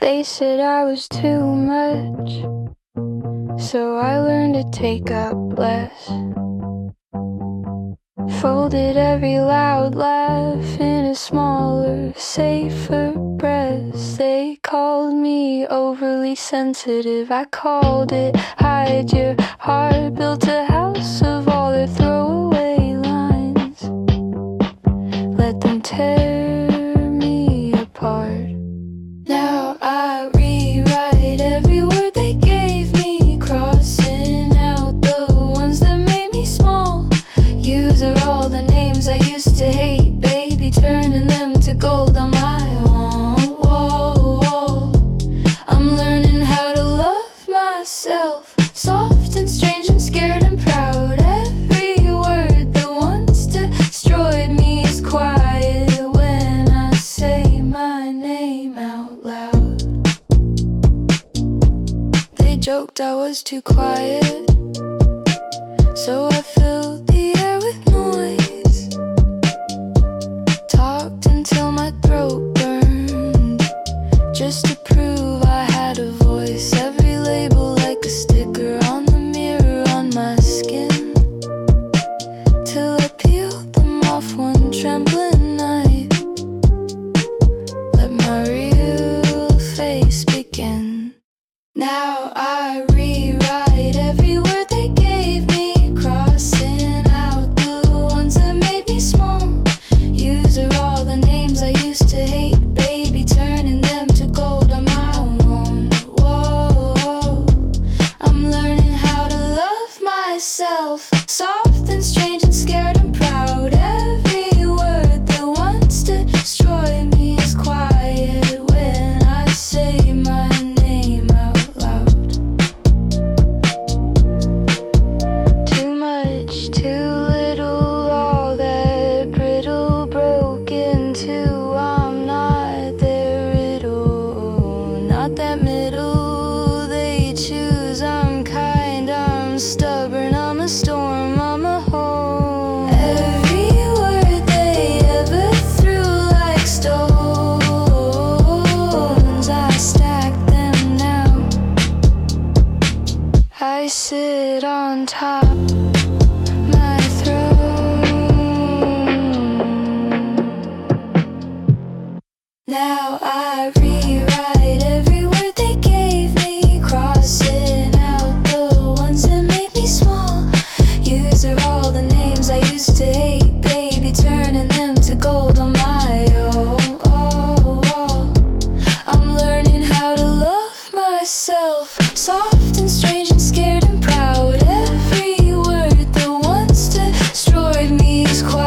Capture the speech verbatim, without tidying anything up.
They said I was too much, so I learned to take up less. Folded every loud laugh in a smaller, safer breath. They called me overly sensitive. I called it hide your heart. Built a house of all their throwaway lines. Let them tear me apart. Now I rewrite every word they gave me, crossing out the ones that made me small. Use are all the names I used to hate, baby, turning them to gold on my own wall. I'm learning how to love myself, soft and strange and scared and proud. Every word that once destroyed me is quiet when I say my name out loud. They joked I was too quiet, so I filled the air with noise. Talked until my throat burned, just to prove I had a voice. Every label like a sticker on the mirror on my skin, till I peeled them off one trembling night. Let my real face begin. Now I rewrite every word they gave me, crossing out the ones that made me small. Use are all the names I used to hate, baby, turning them to gold on my own wall. I'm learning how to love myself, soft and strange and scared and proud. Every word that once destroyed me is quiet when I say my name out loud. Too much, too little, all that brittle broke into. I'm not their riddle, not that middle they choose. I'm kind, I'm stubborn, I'm a storm, I'm a home. Every word they ever threw like stones, I stack them now. I sit on top my throne. Now I rewrite every word they gave me, crossing out the ones that made me small. Use are all the names I used to hate, baby, turning them to gold on my own wall. I'm learning how to love myself, soft and strange and scared and proud. Every word that once destroyed me is quiet